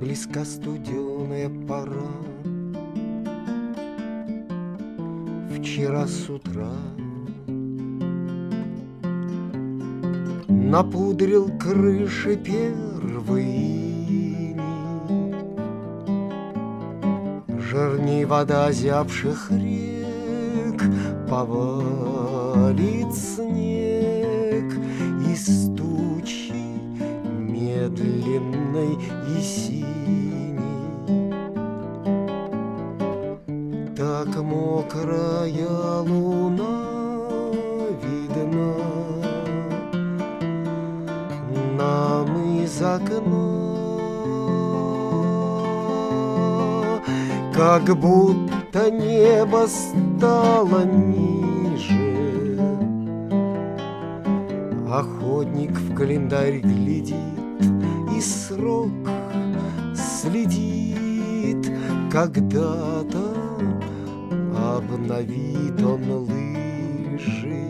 Близка студеная пора. Вчера с утра напудрил крыши первый иней. Жирней вода зябших рек, повалит снег из тучи медленной и синей. Так мокрая луна видна нам из окна, как будто небо стало ниже. Охотник в календарь глядит и срок следит. Когда-то обновит он лыжи.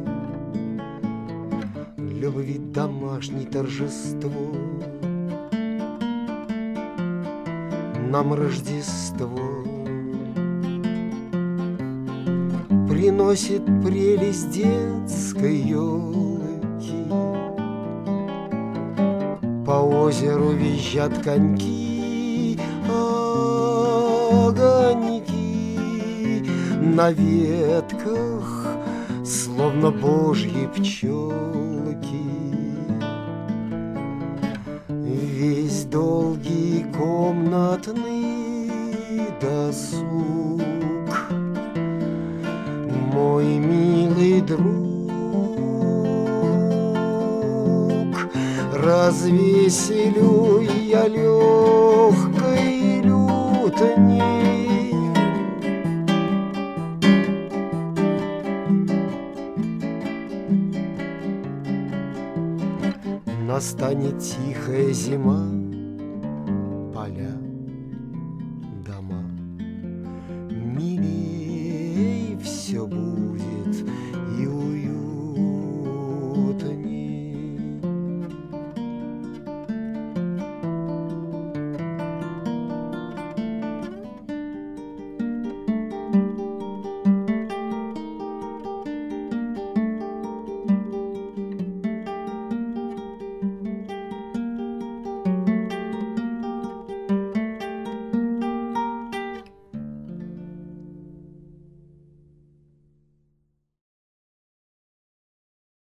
Любви домашней торжество нам Рождество приносит прелесть детской елки. По озеру визжат коньки, огоньки на ветках, словно божьи пчелки. Весь долгий комнатный досуг, мой милый друг, развеселю я легкой лютней. Настанет тихая зима, поля, дома. Милей все будет,